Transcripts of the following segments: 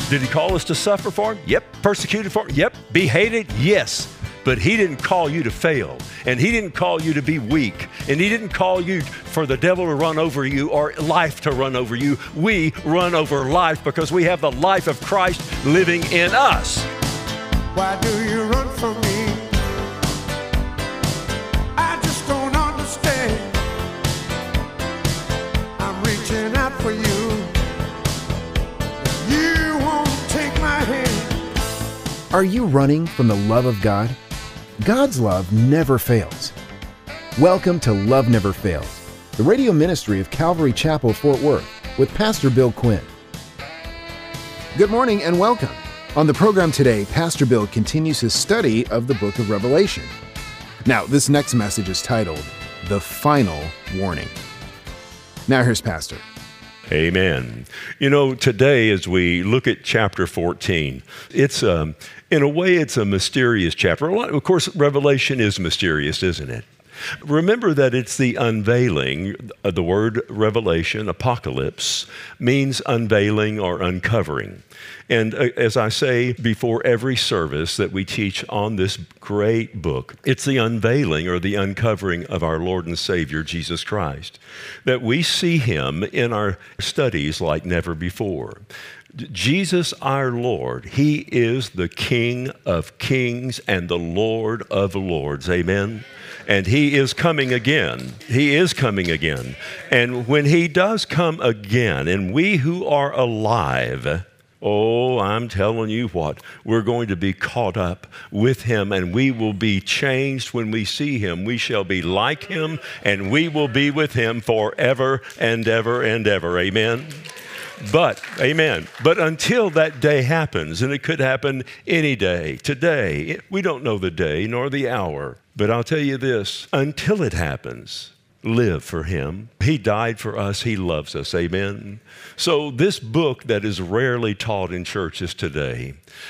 Did he call us to suffer for him? Yep. Persecuted for him? Yep. Be hated? Yes. But he didn't call you to fail, and he didn't call you to be weak, and he didn't call you for the devil to run over you or life to run over you. We run over life because we have the life of Christ living in us. Why do you run from me? I just don't understand. I'm reaching out for you. You won't take my hand. Are you running from the love of God? God's love never fails. Welcome to Love Never Fails, the radio ministry of Calvary Chapel, Fort Worth, with Pastor Bill Quinn. Good morning and welcome. On the program today, Pastor Bill continues his study of the book of Revelation. Now, this next message is titled, The Final Warning. Now here's Pastor. Amen. You know, today as we look at chapter 14, it's in a way it's a mysterious chapter. Of course, Revelation is mysterious, isn't it? Remember that it's the unveiling. The word revelation, apocalypse, means unveiling or uncovering. And as I say before every service that we teach on this great book, it's the unveiling or the uncovering of our Lord and Savior, Jesus Christ, that we see him in our studies like never before. Jesus our Lord, he is the King of kings and the Lord of lords. Amen. And he is coming again. He is coming again. And when he does come again, and we who are alive, oh, I'm telling you what, we're going to be caught up with him, and we will be changed when we see him. We shall be like him, and we will be with him forever and ever and ever. Amen. But until that day happens, and it could happen any day, today, we don't know the day nor the hour. But I'll tell you this, until it happens, live for him. He died for us. He loves us. Amen. So this book that is rarely taught in churches today,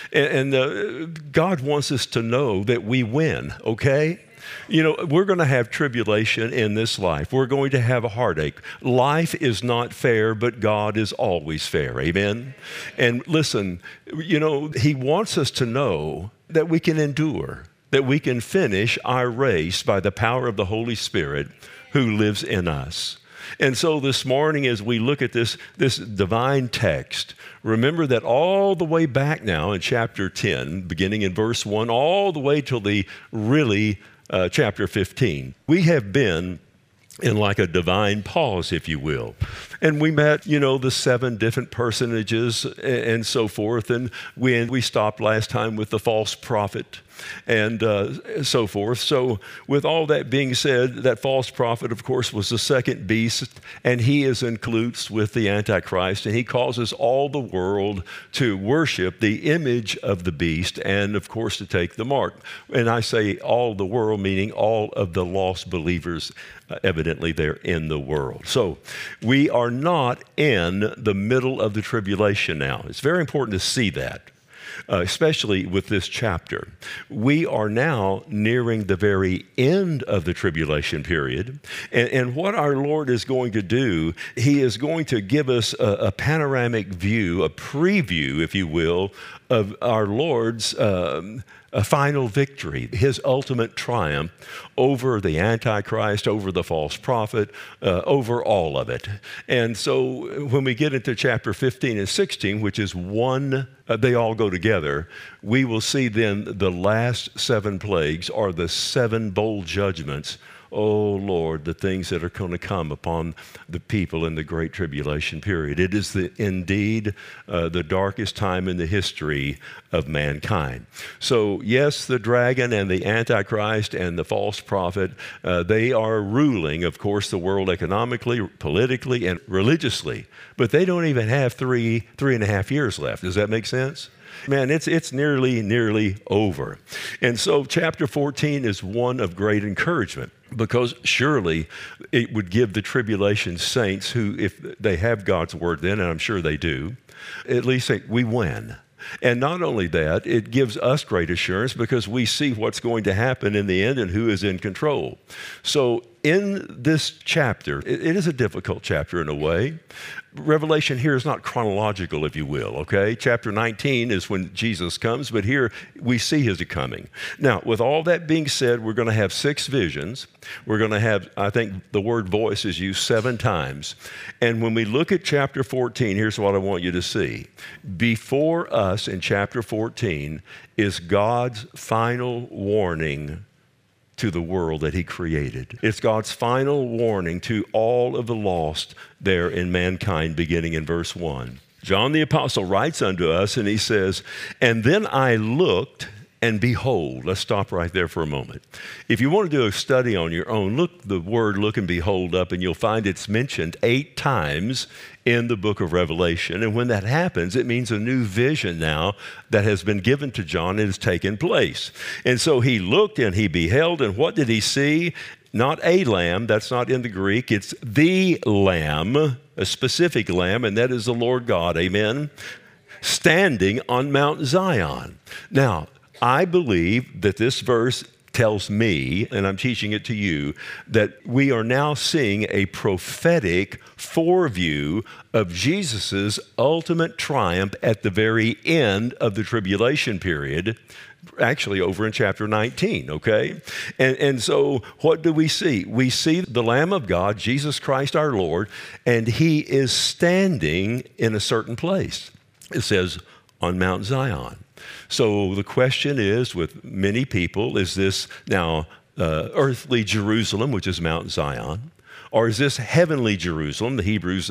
and God wants us to know that we win, okay? You know, we're going to have tribulation in this life. We're going to have a heartache. Life is not fair, but God is always fair. Amen? And listen, you know, he wants us to know that we can endure, that we can finish our race by the power of the Holy Spirit who lives in us. And so this morning, as we look at this divine text, remember that all the way back now in chapter 10, beginning in verse 1, all the way till the chapter 15, we have been in like a divine pause, if you will. And we met, you know, the 7 different personages and so forth. And we stopped last time with the false prophet and so forth. So with all that being said, that false prophet, of course, was the second beast, and he is in cahoots with the Antichrist, and he causes all the world to worship the image of the beast and, of course, to take the mark. And I say all the world, meaning all of the lost believers, evidently they're in the world. So we are not in the middle of the tribulation now. It's very important to see that. Especially with this chapter. We are now nearing the very end of the tribulation period. And what our Lord is going to do, he is going to give us a panoramic view, a preview, if you will, of our Lord's a final victory, his ultimate triumph over the Antichrist, over the false prophet, over all of it. And so when we get into chapter 15 and 16, which is one, they all go together, we will see then the last 7 plagues are the 7 bowl judgments. Oh, Lord, the things that are going to come upon the people in the Great Tribulation period. It is indeed the darkest time in the history of mankind. So, yes, the dragon and the Antichrist and the false prophet, they are ruling, of course, the world economically, politically, and religiously. But they don't even have three and a half years left. Does that make sense? Man, it's nearly over. And so chapter 14 is one of great encouragement, because surely it would give the tribulation saints who, if they have God's word then, and I'm sure they do, at least say, we win. And not only that, it gives us great assurance because we see what's going to happen in the end and who is in control. So in this chapter, it is a difficult chapter in a way. Revelation here is not chronological, if you will, okay? Chapter 19 is when Jesus comes, but here we see his coming. Now, with all that being said, we're going to have 6 visions. We're going to have, I think the word voice is used 7 times. And when we look at chapter 14, here's what I want you to see. Before us in chapter 14 is God's final warning to the world that he created. It's God's final warning to all of the lost there in mankind, beginning in verse 1. John the Apostle writes unto us and he says, "And then I looked, and behold," let's stop right there for a moment. If you want to do a study on your own, look the word look and behold up, and you'll find it's mentioned 8 times in the book of Revelation. And when that happens, it means a new vision now that has been given to John and has taken place. And so he looked and he beheld, and what did he see? Not a lamb, that's not in the Greek, it's the Lamb, a specific lamb, and that is the Lord God, amen, standing on Mount Zion. Now, I believe that this verse tells me, and I'm teaching it to you, that we are now seeing a prophetic foreview of Jesus's ultimate triumph at the very end of the tribulation period, actually over in chapter 19, okay? And so what do we see? We see the Lamb of God, Jesus Christ our Lord, and he is standing in a certain place. It says on Mount Zion. So the question is, with many people, is this now earthly Jerusalem, which is Mount Zion, or is this heavenly Jerusalem, the Hebrews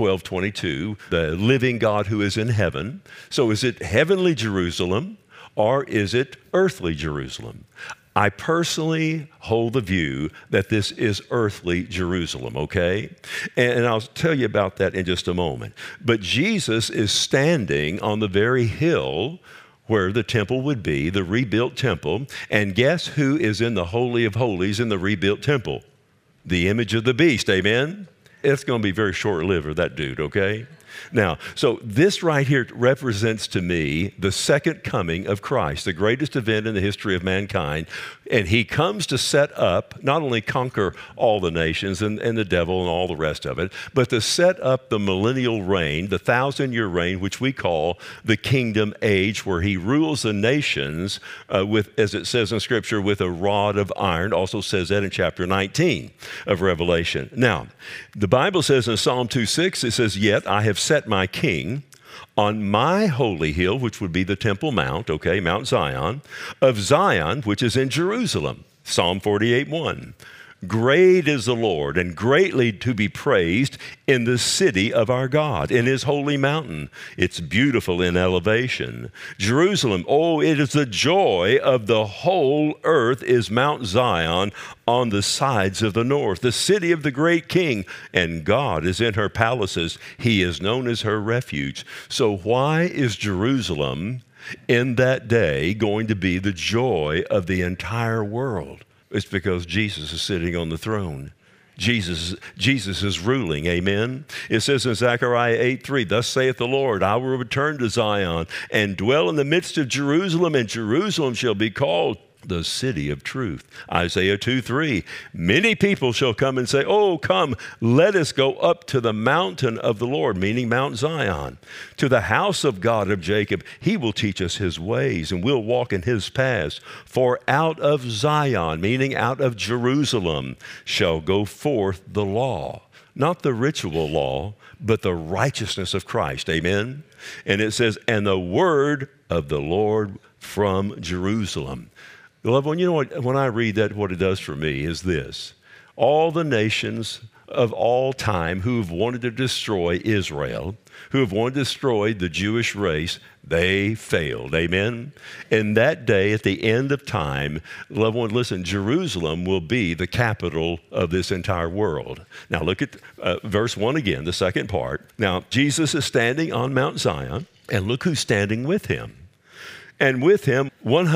12:22, the living God who is in heaven? So is it heavenly Jerusalem, or is it earthly Jerusalem? I personally hold the view that this is earthly Jerusalem, okay? And I'll tell you about that in just a moment. But Jesus is standing on the very hill where the temple would be, the rebuilt temple. And guess who is in the Holy of Holies in the rebuilt temple? The image of the beast, amen? It's going to be very short-lived for that dude, okay? Now, so this right here represents to me the second coming of Christ, the greatest event in the history of mankind. And he comes to set up, not only conquer all the nations and the devil and all the rest of it, but to set up the millennial reign, the 1,000-year reign, which we call the kingdom age, where he rules the nations with, as it says in Scripture, with a rod of iron. Also says that in chapter 19 of Revelation. Now, the Bible says in Psalm 2:6, it says, "Yet I have set my king on my holy hill," which would be the Temple Mount, okay, Mount Zion, "of Zion, which is in Jerusalem." Psalm 48:1. "Great is the Lord, and greatly to be praised in the city of our God, in his holy mountain." It's beautiful in elevation. Jerusalem, oh, it is the joy of the whole earth, is Mount Zion on the sides of the north, the city of the great king, and God is in her palaces. He is known as her refuge. So why is Jerusalem in that day going to be the joy of the entire world? It's because Jesus is sitting on the throne. Jesus is ruling, amen? It says in Zechariah 8:3, "Thus saith the Lord, I will return to Zion and dwell in the midst of Jerusalem, and Jerusalem shall be called the city of truth." Isaiah 2:3, "Many people shall come and say, oh, come, let us go up to the mountain of the Lord," meaning Mount Zion, "to the house of God of Jacob. He will teach us his ways, and we'll walk in his paths. For out of Zion," meaning out of Jerusalem, "shall go forth the law." Not the ritual law, but the righteousness of Christ, amen? And it says, "and the word of the Lord from Jerusalem." Beloved one, you know what, when I read that, what it does for me is this. All the nations of all time who have wanted to destroy Israel, who have wanted to destroy the Jewish race, they failed, amen? And that day, at the end of time, loved one, listen, Jerusalem will be the capital of this entire world. Now look at verse 1 again, the second part. Now, Jesus is standing on Mount Zion, and look who's standing with him. "And with him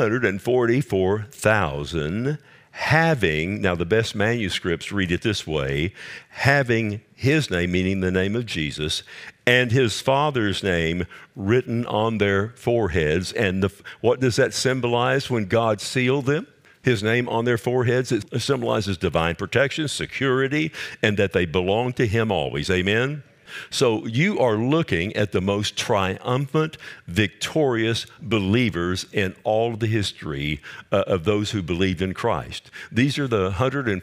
144,000 having," now the best manuscripts read it this way, "having his name," meaning the name of Jesus, "and his Father's name written on their foreheads." And what does that symbolize when God sealed them? His name on their foreheads, it symbolizes divine protection, security, and that they belong to Him always. Amen? So you are looking at the most triumphant, victorious believers in all of the history of those who believed in Christ. These are the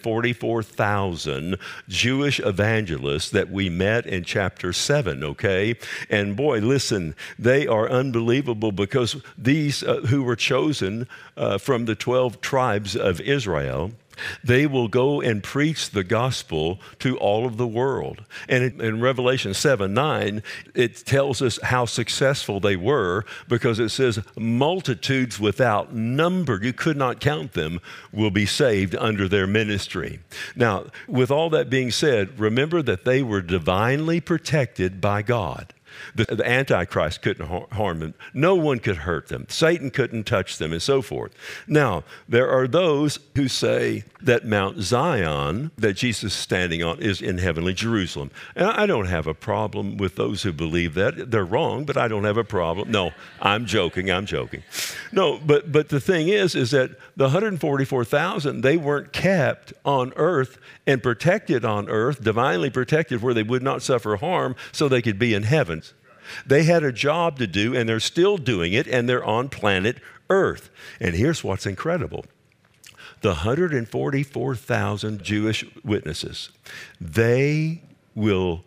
144,000 Jewish evangelists that we met in chapter 7, okay? And boy, listen, they are unbelievable because these who were chosen from the 12 tribes of Israel, they will go and preach the gospel to all of the world. And in Revelation 7:9, it tells us how successful they were because it says multitudes without number, you could not count them, will be saved under their ministry. Now, with all that being said, remember that they were divinely protected by God. The Antichrist couldn't harm them. No one could hurt them. Satan couldn't touch them, and so forth. Now, there are those who say that Mount Zion that Jesus is standing on is in heavenly Jerusalem. And I don't have a problem with those who believe that. They're wrong, but I don't have a problem. No, I'm joking. No, but the thing is that the 144,000, they weren't kept on earth and protected on earth, divinely protected where they would not suffer harm so they could be in heaven. They had a job to do, and they're still doing it, and they're on planet Earth. And here's what's incredible. The 144,000 Jewish witnesses, they will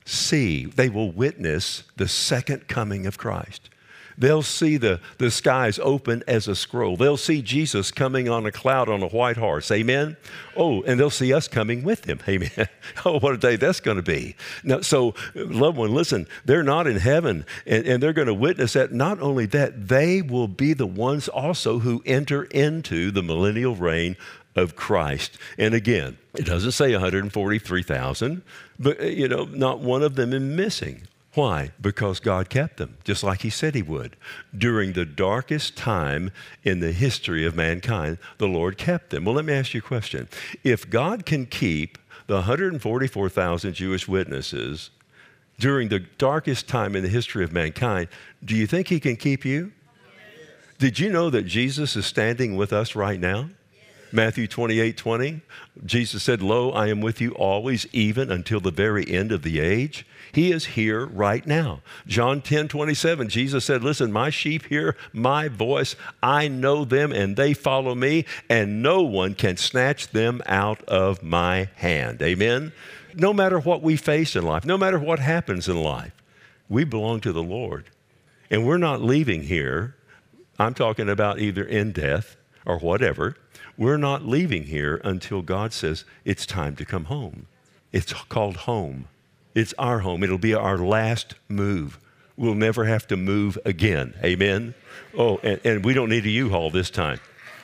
witness the second coming of Christ. They'll see the skies open as a scroll. They'll see Jesus coming on a cloud on a white horse. Amen? Oh, and they'll see us coming with Him. Amen? Oh, what a day that's going to be. Now, so, loved one, listen, they're not in heaven, and they're going to witness that. Not only that, they will be the ones also who enter into the millennial reign of Christ. And again, it doesn't say 143,000, but, not one of them is missing. Why? Because God kept them, just like He said He would. During the darkest time in the history of mankind, the Lord kept them. Well, let me ask you a question. If God can keep the 144,000 Jewish witnesses during the darkest time in the history of mankind, do you think He can keep you? Yes. Did you know that Jesus is standing with us right now? Matthew 28:20, Jesus said, "Lo, I am with you always, even until the very end of the age." He is here right now. John 10:27, Jesus said, "Listen, my sheep hear my voice. I know them and they follow me, and no one can snatch them out of my hand." Amen? No matter what we face in life, no matter what happens in life, we belong to the Lord. And we're not leaving here. I'm talking about either in death or whatever. We're not leaving here until God says it's time to come home. It's called home. It's our home. It'll be our last move. We'll never have to move again. Amen? Oh, and we don't need a U-Haul this time.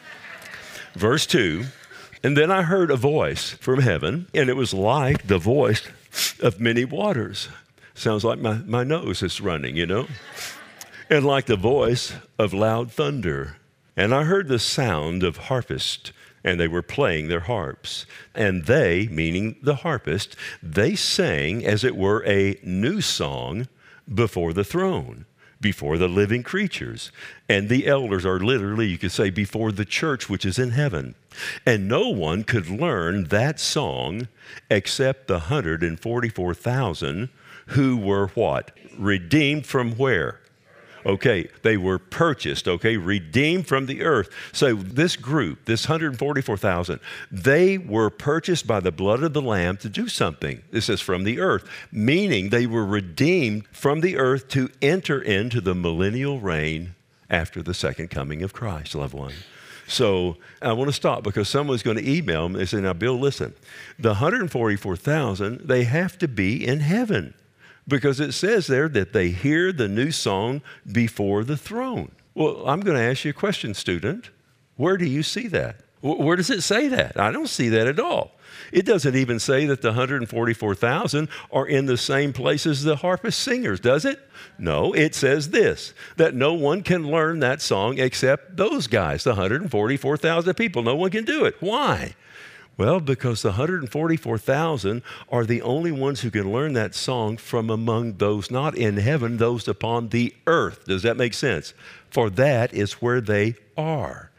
Verse 2, "And then I heard a voice from heaven, and it was like the voice of many waters." Sounds like my nose is running, "And like the voice of loud thunder. And I heard the sound of harpists, and they were playing their harps. And they," meaning the harpist, "they sang as it were a new song before the throne, before the living creatures. And the elders are literally, you could say, before the church which is in heaven. And no one could learn that song except the 144,000 who were what? Redeemed from where? Okay, they were purchased, redeemed from the earth. So this group, this 144,000, they were purchased by the blood of the Lamb to do something. This is from the earth, meaning they were redeemed from the earth to enter into the millennial reign after the second coming of Christ, loved one. So I want to stop because someone's going to email me and say, "Now, Bill, listen, the 144,000, they have to be in heaven. Because it says there that they hear the new song before the throne." Well, I'm going to ask you a question, student. Where do you see that? Where does it say that? I don't see that at all. It doesn't even say that the 144,000 are in the same place as the harpist singers, does it? No, it says this, that no one can learn that song except those guys, the 144,000 people. No one can do it. Why? Well, because the 144,000 are the only ones who can learn that song from among those not in heaven, those upon the earth. Does that make sense? For that is where they are.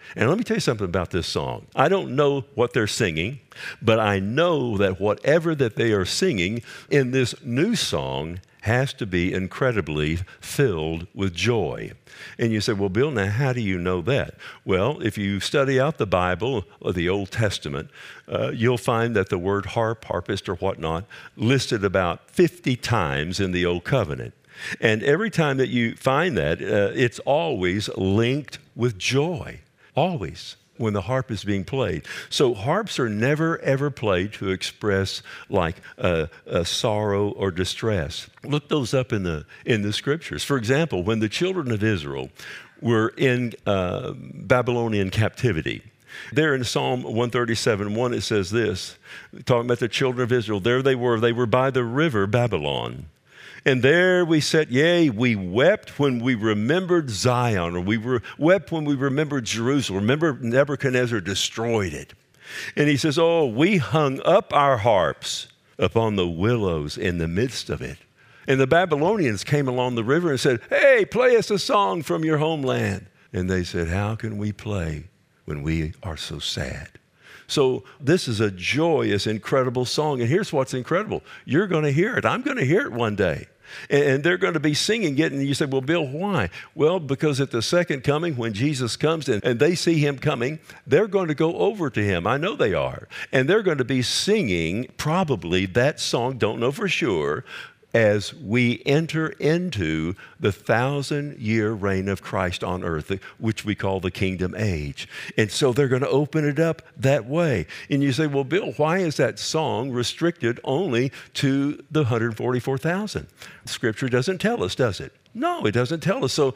And let me tell you something about this song. I don't know what they're singing, but I know that whatever that they are singing in this new song has to be incredibly filled with joy. And you say, well, Bill, now how do you know that? Well, if you study out the Bible or the Old Testament, you'll find that the word harp, harpist, or whatnot listed about 50 times in the Old Covenant. And every time that you find that, it's always linked with joy. Always, when the harp is being played. So harps are never, ever played to express like a sorrow or distress. Look those up in the scriptures. For example, when the children of Israel were in Babylonian captivity, there in Psalm 137:1, it says this, talking about the children of Israel, there they were by the river Babylon. And there we sat, yea, we wept when we remembered Zion, or wept when we remembered Jerusalem. Remember, Nebuchadnezzar destroyed it. And he says, oh, we hung up our harps upon the willows in the midst of it. And the Babylonians came along the river and said, hey, play us a song from your homeland. And they said, how can we play when we are so sad? So this is a joyous, incredible song. And here's what's incredible. You're going to hear it. I'm going to hear it one day. And they're going to be singing it. And you say, well, Bill, why? Well, because at the second coming, when Jesus comes and they see him coming, they're going to go over to him. I know they are. And they're going to be singing probably that song, don't know for sure, as we enter into the 1,000-year reign of Christ on earth, which we call the kingdom age. And so they're going to open it up that way. And you say, well, Bill, why is that song restricted only to the 144,000? Scripture doesn't tell us, does it? No, it doesn't tell us. So,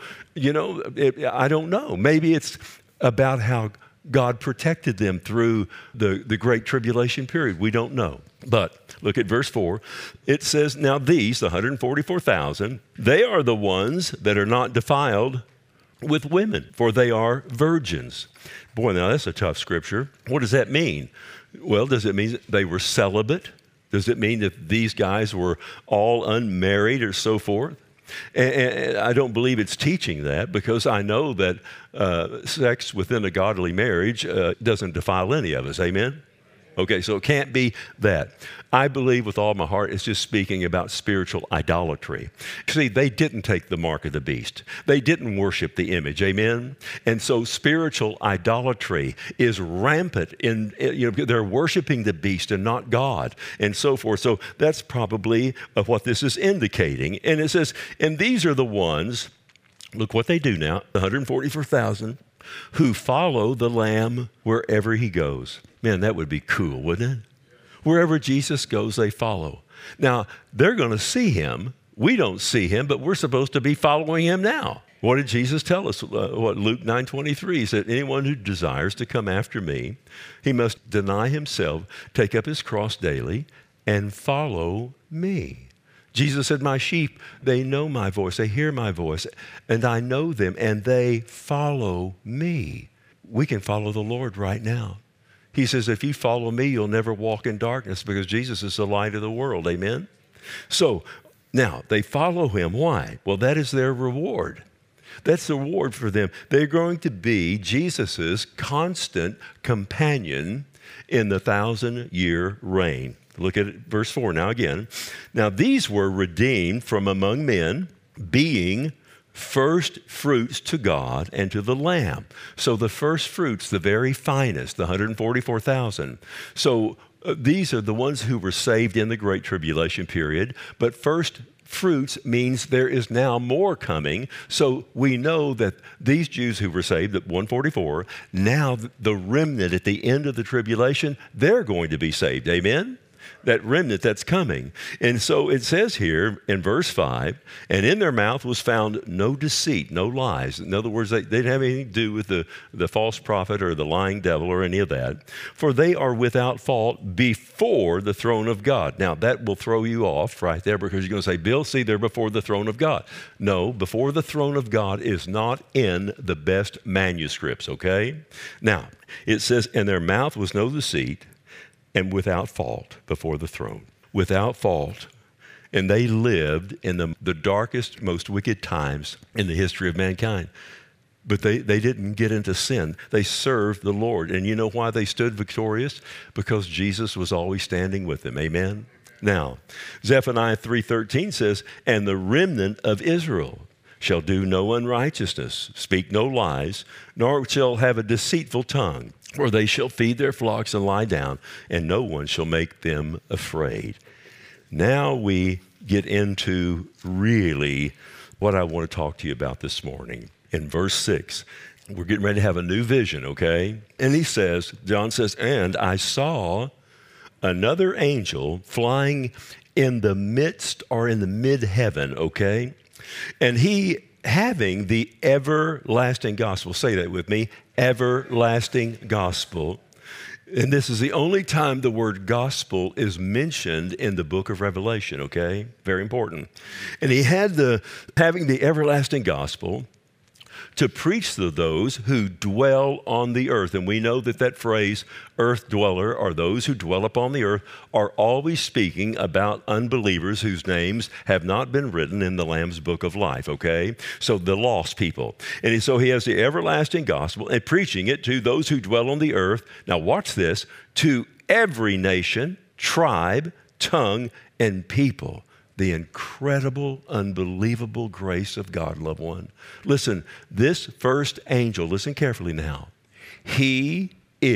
I don't know. Maybe it's about how God protected them through the Great Tribulation period. We don't know. But look at verse 4. It says, now these, the 144,000, they are the ones that are not defiled with women, for they are virgins. Boy, now that's a tough scripture. What does that mean? Well, does it mean they were celibate? Does it mean that these guys were all unmarried or so forth? And I don't believe it's teaching that, because I know that sex within a godly marriage doesn't defile any of us. Amen? Okay, so it can't be that. I believe with all my heart it's just speaking about spiritual idolatry. See, they didn't take the mark of the beast. They didn't worship the image, amen? And so spiritual idolatry is rampant in, they're worshiping the beast and not God and so forth. So that's probably what this is indicating. And it says, and these are the ones, look what they do now, 144,000, who follow the Lamb wherever he goes. Man, that would be cool, wouldn't it? Wherever Jesus goes, they follow. Now, they're going to see him. We don't see him, but we're supposed to be following him now. What did Jesus tell us? Luke 9:23, he said, anyone who desires to come after me, he must deny himself, take up his cross daily, and follow me. Jesus said, my sheep, they know my voice, they hear my voice, and I know them, and they follow me. We can follow the Lord right now. He says, if you follow me, you'll never walk in darkness, because Jesus is the light of the world. Amen? So now they follow him. Why? Well, that is their reward. That's the reward for them. They're going to be Jesus's constant companion in the 1,000-year reign. Look at verse 4 now again. Now these were redeemed from among men, being first fruits to God and to the Lamb. So the first fruits, the very finest, the 144,000. So these are the ones who were saved in the Great Tribulation period. But first fruits means there is now more coming. So we know that these Jews who were saved at 144, now the remnant at the end of the tribulation, they're going to be saved. Amen? That remnant that's coming. And so it says here in verse 5, and in their mouth was found no deceit, no lies. In other words, they didn't have anything to do with the false prophet or the lying devil or any of that. For they are without fault before the throne of God. Now, that will throw you off right there, because you're going to say, Bill, see, they're before the throne of God. No, before the throne of God is not in the best manuscripts, okay? Now, it says, in their mouth was no deceit, and without fault before the throne. Without fault. And they lived in the darkest, most wicked times in the history of mankind. But they didn't get into sin. They served the Lord. And you know why they stood victorious? Because Jesus was always standing with them. Amen? Now, Zephaniah 3:13 says, and the remnant of Israel shall do no unrighteousness, speak no lies, nor shall have a deceitful tongue. For they shall feed their flocks and lie down, and no one shall make them afraid. Now we get into really what I want to talk to you about this morning. In verse 6, we're getting ready to have a new vision, okay? And he says, John says, and I saw another angel flying in the midst or in the mid-heaven, okay? And he having the everlasting gospel. Say that with me, everlasting gospel. And this is the only time the word gospel is mentioned in the book of Revelation, okay? Very important. And he had having the everlasting gospel to preach to those who dwell on the earth. And we know that phrase, earth dweller, or those who dwell upon the earth, are always speaking about unbelievers whose names have not been written in the Lamb's book of life, okay? So the lost people. And so he has the everlasting gospel and preaching it to those who dwell on the earth. Now watch this, to every nation, tribe, tongue, and people. The incredible, unbelievable grace of God, loved one. Listen, this first angel, listen carefully now. He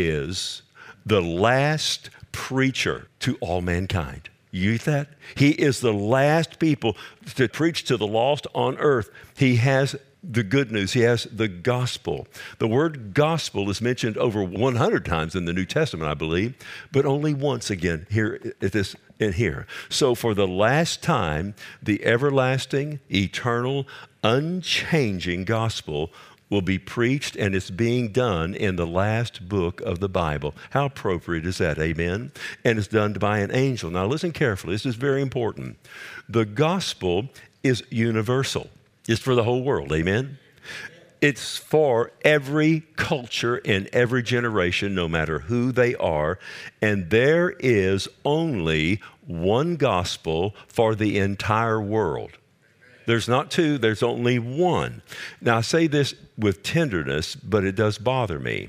is the last preacher to all mankind. You get that? He is the last people to preach to the lost on earth. He has the good news. He has the gospel. The word gospel is mentioned over 100 times in the New Testament, I believe, but only once again here at this in here. So for the last time, the everlasting, eternal, unchanging gospel will be preached, and it's being done in the last book of the Bible. How appropriate is that? Amen? And it's done by an angel. Now listen carefully. This is very important. The gospel is universal. It's for the whole world. Amen? It's for every culture in every generation, no matter who they are. And there is only one gospel for the entire world. There's not two, there's only one. Now, I say this with tenderness, but it does bother me.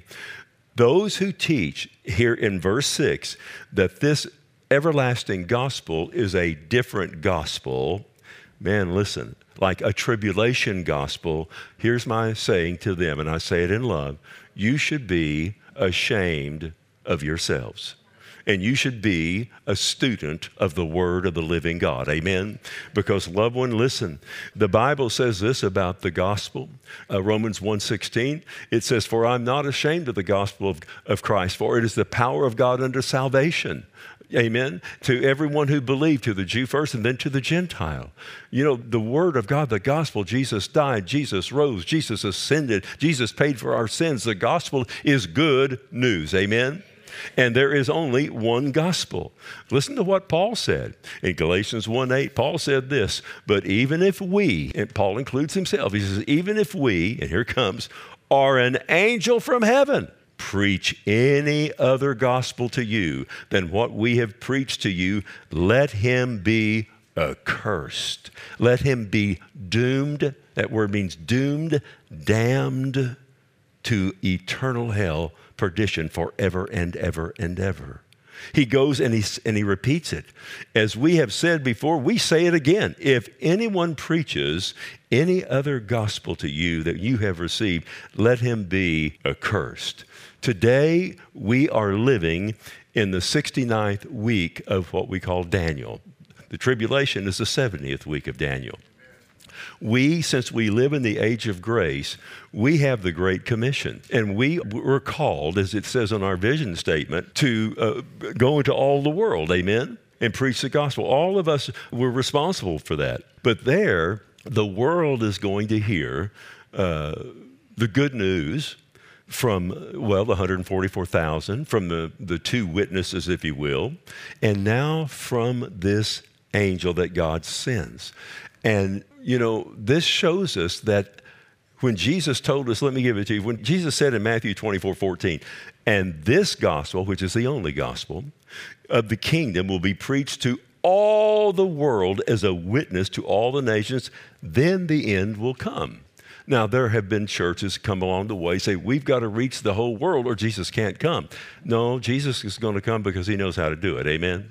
Those who teach here in verse 6 that this everlasting gospel is a different gospel, man, listen. Like a tribulation gospel, here's my saying to them, and I say it in love, you should be ashamed of yourselves. And you should be a student of the Word of the living God. Amen? Because, loved one, listen, the Bible says this about the gospel. Romans 1:16, it says, for I'm not ashamed of the gospel of Christ, for it is the power of God unto salvation. Amen. To everyone who believed, to the Jew first and then to the Gentile. You know, the word of God, the gospel, Jesus died, Jesus rose, Jesus ascended, Jesus paid for our sins. The gospel is good news. Amen. And there is only one gospel. Listen to what Paul said. In Galatians 1:8, Paul said this, but even if we, and Paul includes himself, he says, even if we, and here it comes, are an angel from heaven, preach any other gospel to you than what we have preached to you, let him be accursed. Let him be doomed. That word means doomed, damned to eternal hell, perdition forever and ever and ever. He goes and he repeats it. As we have said before, we say it again. If anyone preaches any other gospel to you that you have received, let him be accursed. Today, we are living in the 69th week of what we call Daniel. The tribulation is the 70th week of Daniel. We, since we live in the age of grace, we have the Great Commission. And we were called, as it says on our vision statement, to go into all the world, amen, and preach the gospel. All of us were responsible for that. But there, the world is going to hear the good news from, well, the 144,000, from the two witnesses, if you will, and now from this angel that God sends. And, you know, this shows us that when Jesus told us, let me give it to you, when Jesus said in Matthew 24:14, and this gospel, which is the only gospel, of the kingdom will be preached to all the world as a witness to all the nations, then the end will come. Now, there have been churches come along the way say, we've got to reach the whole world or Jesus can't come. No, Jesus is going to come because he knows how to do it. Amen?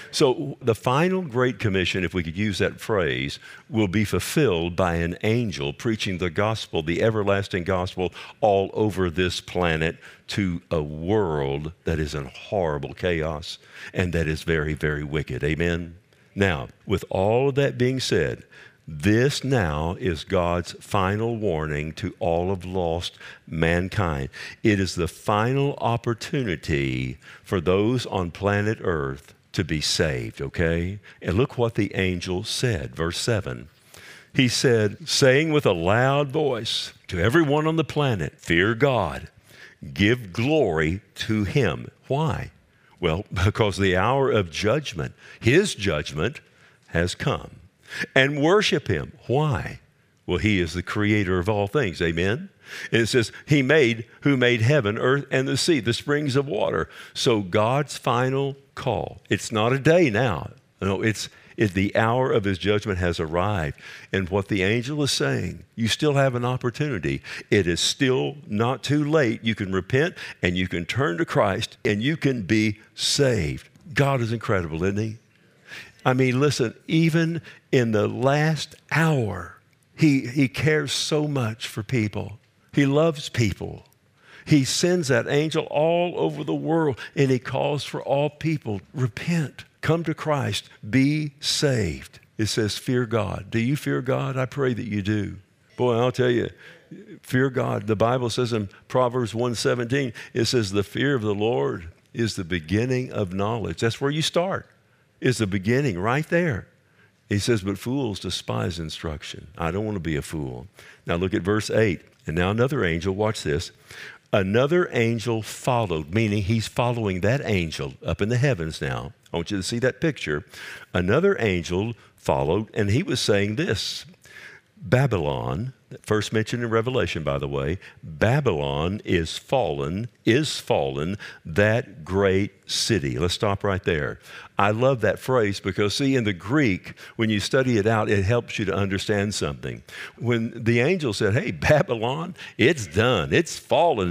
So the final Great Commission, if we could use that phrase, will be fulfilled by an angel preaching the gospel, the everlasting gospel, all over this planet to a world that is in horrible chaos and that is very, very wicked. Amen? Now, with all of that being said, this now is God's final warning to all of lost mankind. It is the final opportunity for those on planet Earth to be saved, okay? And look what the angel said, verse 7. He said, saying with a loud voice to everyone on the planet, fear God, give glory to him. Why? Well, because the hour of judgment, his judgment, has come. And worship him. Why? Well, he is the creator of all things. Amen? And it says, who made heaven, earth, and the sea, the springs of water. So God's final call. It's not a day now. No, it's the hour of his judgment has arrived. And what the angel is saying, you still have an opportunity. It is still not too late. You can repent and you can turn to Christ and you can be saved. God is incredible, isn't he? I mean, listen, even in the last hour, he cares so much for people. He loves people. He sends that angel all over the world, and he calls for all people, repent, come to Christ, be saved. It says, fear God. Do you fear God? I pray that you do. Boy, I'll tell you, fear God. The Bible says in Proverbs 1:17, it says, the fear of the Lord is the beginning of knowledge. That's where you start. Is the beginning right there. He says, but fools despise instruction. I don't want to be a fool. Now look at verse 8. And now another angel, watch this. Another angel followed, meaning he's following that angel up in the heavens now. I want you to see that picture. Another angel followed, and he was saying this, Babylon, first mentioned in Revelation, by the way, Babylon is fallen, that great city. Let's stop right there. I love that phrase because, see, in the Greek, when you study it out, it helps you to understand something. When the angel said, hey, Babylon, it's done, it's fallen,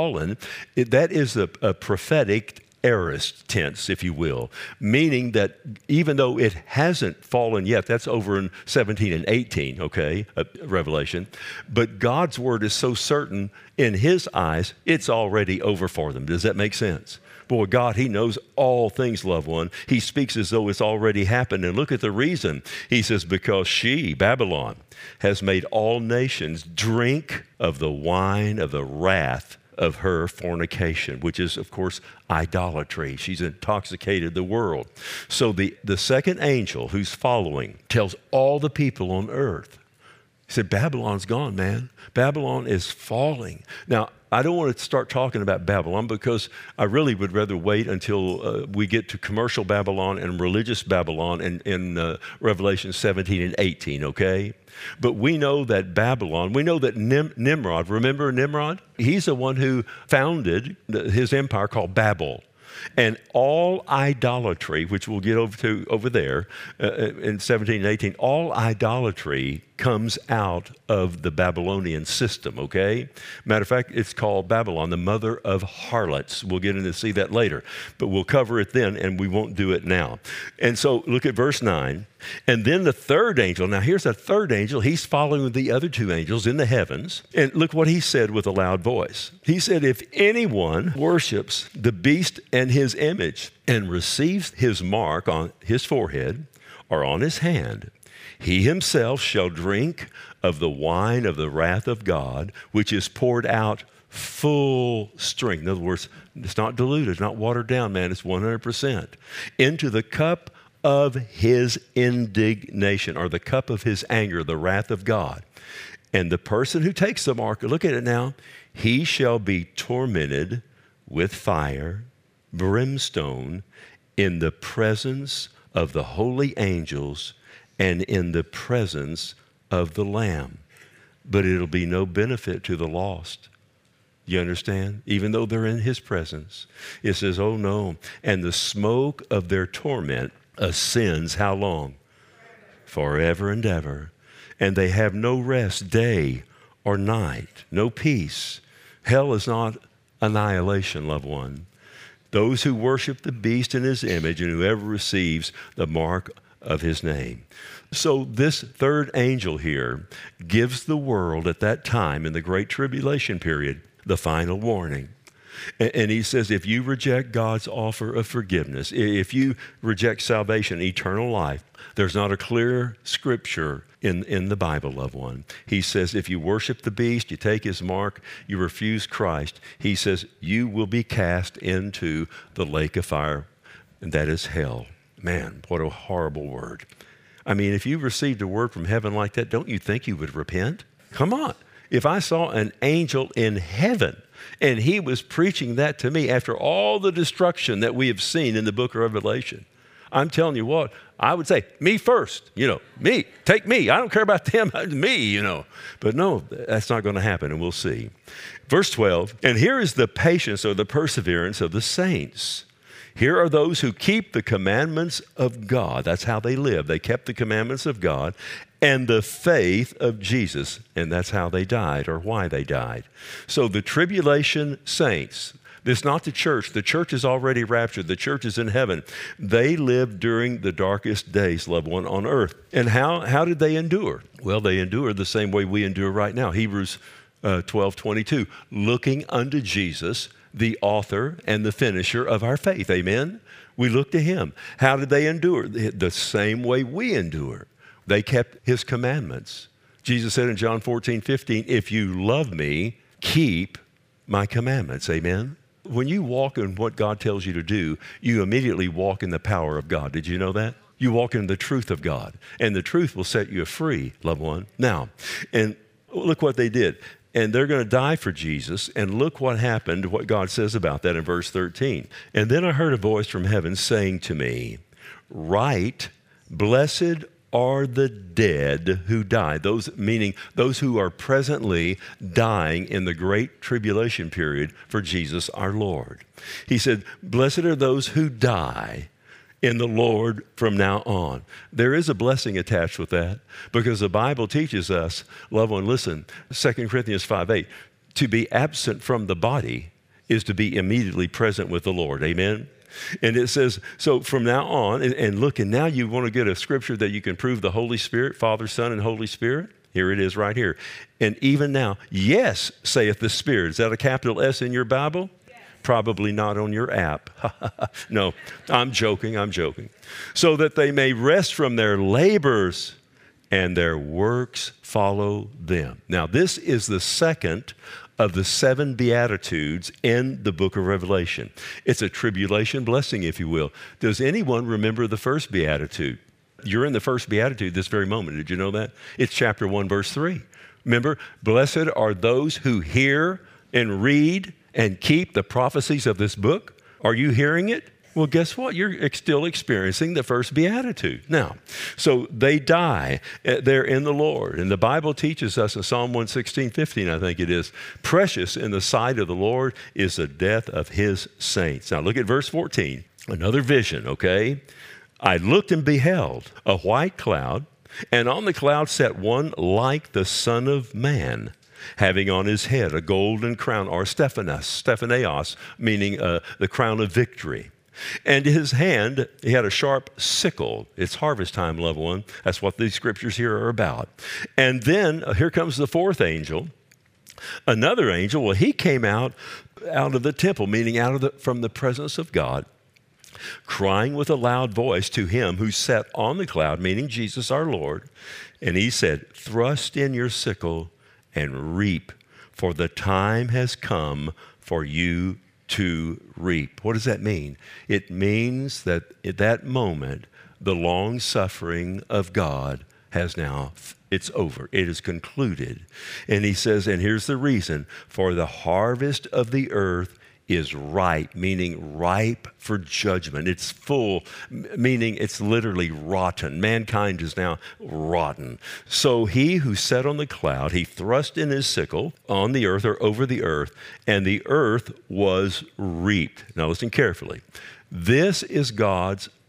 that is a prophetic aorist tense, if you will, meaning that even though it hasn't fallen yet, that's over in 17 and 18, okay, Revelation, but God's word is so certain in his eyes, it's already over for them. Does that make sense? Boy, God, he knows all things, loved one. He speaks as though it's already happened. And look at the reason. He says, because she, Babylon, has made all nations drink of the wine of the wrath of her fornication, which is, of course, idolatry. She's intoxicated the world. So the second angel who's following tells all the people on earth, he said, Babylon's gone, man. Babylon is falling. Now, I don't want to start talking about Babylon because I really would rather wait until we get to commercial Babylon and religious Babylon in Revelation 17 and 18, okay? But we know that Babylon, we know that Nimrod, remember Nimrod? He's the one who founded his empire called Babel. And all idolatry, which we'll get over there in 17 and 18, all idolatry comes out of the Babylonian system, okay? Matter of fact, it's called Babylon, the mother of harlots. We'll get into see that later, but we'll cover it then, and we won't do it now. And so look at verse 9. And then the third angel, now here's a third angel. He's following the other two angels in the heavens. And look what he said with a loud voice. He said, if anyone worships the beast and his image and receives his mark on his forehead or on his hand, he himself shall drink of the wine of the wrath of God, which is poured out full strength. In other words, it's not diluted, it's not watered down, man. It's 100%. Into the cup of his indignation, or the cup of his anger, the wrath of God. And the person who takes the mark, look at it now, he shall be tormented with fire, brimstone, in the presence of the holy angels and in the presence of the Lamb. But it'll be no benefit to the lost. You understand? Even though they're in his presence. It says, oh no. And the smoke of their torment ascends how long? Forever and ever. And they have no rest day or night, no peace. Hell is not annihilation, loved one. Those who worship the beast in his image and whoever receives the mark of his name. So this third angel here gives the world at that time in the Great Tribulation period the final warning. And he says, if you reject God's offer of forgiveness, if you reject salvation, eternal life, there's not a clear scripture in the Bible, loved one. He says, if you worship the beast, you take his mark, you refuse Christ, he says, you will be cast into the lake of fire, and that is hell. Man, what a horrible word. I mean, if you received a word from heaven like that, don't you think you would repent? Come on. If I saw an angel in heaven and he was preaching that to me after all the destruction that we have seen in the book of Revelation, I'm telling you what, I would say, me first, me, take me. I don't care about them, me, But no, that's not going to happen, and we'll see. Verse 12, and here is the patience or the perseverance of the saints. Here are those who keep the commandments of God. That's how they live. They kept the commandments of God and the faith of Jesus. And that's how they died or why they died. So the tribulation saints, this is not the church. The church is already raptured. The church is in heaven. They lived during the darkest days, loved one, on earth. And how did they endure? Well, they endured the same way we endure right now. Hebrews 12:22, looking unto Jesus, the author and the finisher of our faith. Amen? We look to him. How did they endure? The same way we endure. They kept his commandments. Jesus said in John 14:15, if you love me, keep my commandments. Amen? When you walk in what God tells you to do, you immediately walk in the power of God. Did you know that? You walk in the truth of God, and the truth will set you free, loved one. Now, and look what they did. And they're going to die for Jesus. And look what happened, what God says about that in verse 13. And then I heard a voice from heaven saying to me, write, blessed are the dead who die. Those meaning those who are presently dying in the great tribulation period for Jesus our Lord. He said, blessed are those who die in the Lord from now on. There is a blessing attached with that because the Bible teaches us, loved one, listen, 2 Corinthians 5:8, to be absent from the body is to be immediately present with the Lord. Amen? And it says, so from now on, and look, and now you want to get a scripture that you can prove the Holy Spirit, Father, Son, and Holy Spirit? Here it is right here. And even now, yes, saith the Spirit. Is that a capital S in your Bible? Probably not on your app. No, I'm joking. So that they may rest from their labors and their works follow them. Now, this is the second of the 7 Beatitudes in the book of Revelation. It's a tribulation blessing, if you will. Does anyone remember the first Beatitude? You're in the first Beatitude this very moment. Did you know that? It's chapter 1, verse 3. Remember, blessed are those who hear and read and keep the prophecies of this book. Are you hearing it? Well, guess what? You're still experiencing the first Beatitude. Now, so they die. They're in the Lord. And the Bible teaches us in Psalm 116:15, I think it is, precious in the sight of the Lord is the death of his saints. Now, look at verse 14. Another vision, okay? I looked and beheld a white cloud, and on the cloud sat one like the Son of Man, having on his head a golden crown, or Stephaneos, meaning the crown of victory. And in his hand, he had a sharp sickle. It's harvest time, loved one. That's what these scriptures here are about. And then here comes the fourth angel. Another angel, well, he came out of the temple, meaning from the presence of God, crying with a loud voice to him who sat on the cloud, meaning Jesus our Lord. And he said, thrust in your sickle and reap, for the time has come for you to reap. What does that mean? It means that at that moment, the long suffering of God has now, it's over. It is concluded. And he says, and here's the reason, for the harvest of the earth is ripe, meaning ripe for judgment. It's full, meaning it's literally rotten. Mankind is now rotten. So he who sat on the cloud, he thrust in his sickle on the earth or over the earth, and the earth was reaped. Now listen carefully. This is God's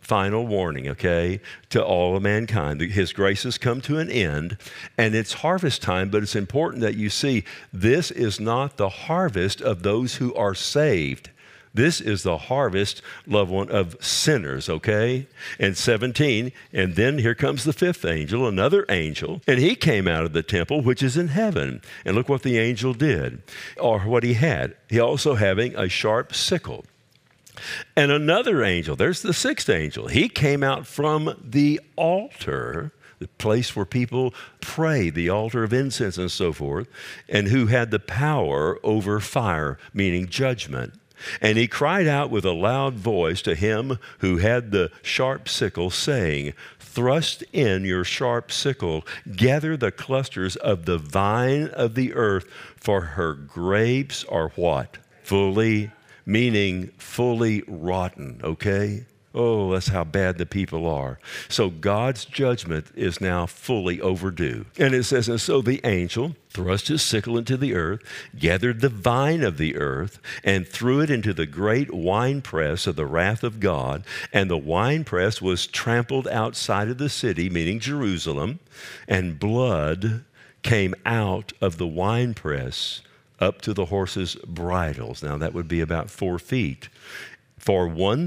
final warning, okay, to all of mankind. His grace has come to an end, and it's harvest time, but it's important that you see this is not the harvest of those who are saved. This is the harvest, loved one, of sinners, okay? And 17, and then here comes the fifth angel, another angel, and he came out of the temple, which is in heaven. And look what the angel did, or what he had. He also having a sharp sickle. And another angel, there's the sixth angel. He came out from the altar, the place where people pray, the altar of incense and so forth, and who had the power over fire, meaning judgment. And he cried out with a loud voice to him who had the sharp sickle, saying, "Thrust in your sharp sickle, gather the clusters of the vine of the earth, for her grapes are" what? Fully, meaning fully rotten, okay? Oh, that's how bad the people are. So God's judgment is now fully overdue. And it says, and so the angel thrust his sickle into the earth, gathered the vine of the earth, and threw it into the great winepress of the wrath of God. And the winepress was trampled outside of the city, meaning Jerusalem, and blood came out of the winepress up to the horses' bridles. Now that would be about 4 feet. For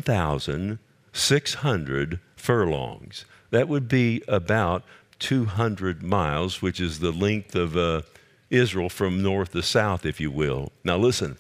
1,600 furlongs. That would be about 200 miles, which is the length of Israel from north to south, if you will. Now listen,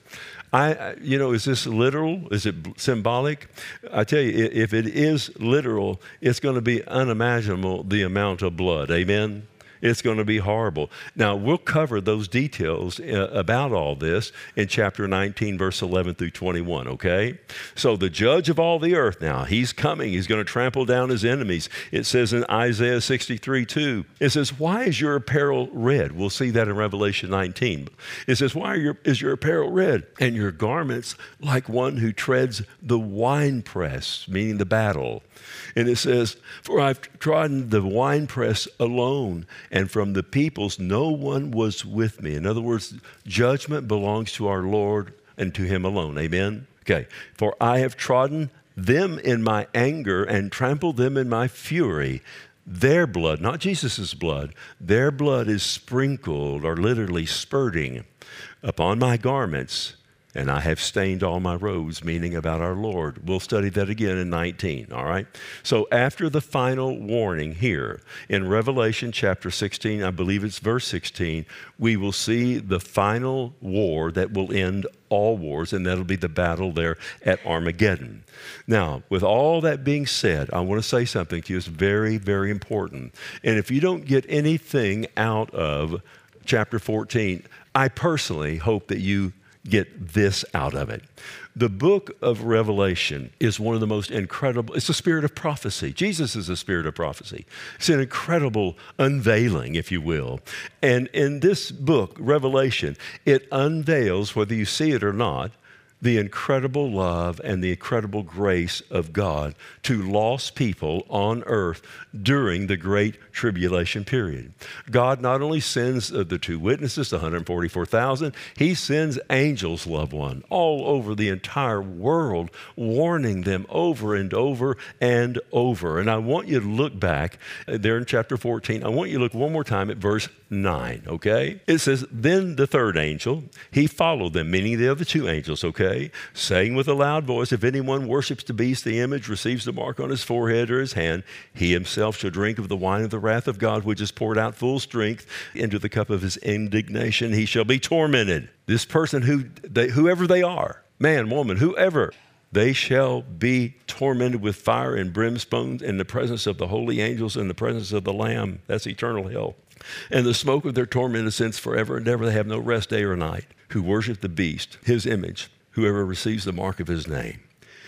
is this literal? Is it symbolic? I tell you, if it is literal, it's going to be unimaginable, the amount of blood. Amen? It's going to be horrible. Now, we'll cover those details about all this in chapter 19, verse 11 through 21, okay? So the judge of all the earth now, he's coming. He's going to trample down his enemies. It says in Isaiah 63:2, it says, "Why is your apparel red?" We'll see that in Revelation 19. It says, "Why is your apparel red, and your garments like one who treads the winepress," meaning the battle. And it says, "For I've trodden the winepress alone, and from the peoples no one was with me." In other words, judgment belongs to our Lord and to him alone. Amen? Okay. "For I have trodden them in my anger and trampled them in my fury. Their blood," not Jesus' blood, "their blood is sprinkled," or literally spurting, "upon my garments. And I have stained all my robes," meaning about our Lord. We'll study that again in 19, all right? So after the final warning here in Revelation chapter 16, I believe it's verse 16, we will see the final war that will end all wars, and that'll be the battle there at Armageddon. Now, with all that being said, I want to say something to you. It's very, very important. And if you don't get anything out of chapter 14, I personally hope that you get this out of it. The book of Revelation is one of the most incredible, it's a spirit of prophecy. Jesus is a spirit of prophecy. It's an incredible unveiling, if you will. And in this book, Revelation, it unveils, whether you see it or not, the incredible love and the incredible grace of God to lost people on earth during the Great Tribulation period. God not only sends the two witnesses, the 144,000, he sends angels, loved one, all over the entire world, warning them over and over and over. And I want you to look back there in chapter 14. I want you to look one more time at verse 9, okay? It says, "Then the third angel, he followed them," meaning the other two angels, okay, "saying with a loud voice, if anyone worships the beast, the image, receives the mark on his forehead or his hand, he himself shall drink of the wine of the wrath of God, which is poured out full strength into the cup of his indignation. He shall be tormented." This person, whoever they are, man, woman, whoever, "they shall be tormented with fire and brimstone in the presence of the holy angels, in the presence of the Lamb." That's eternal hell. "And the smoke of their torment ascends forever and ever. They have no rest day or night, who worship the beast, his image, whoever receives the mark of his name."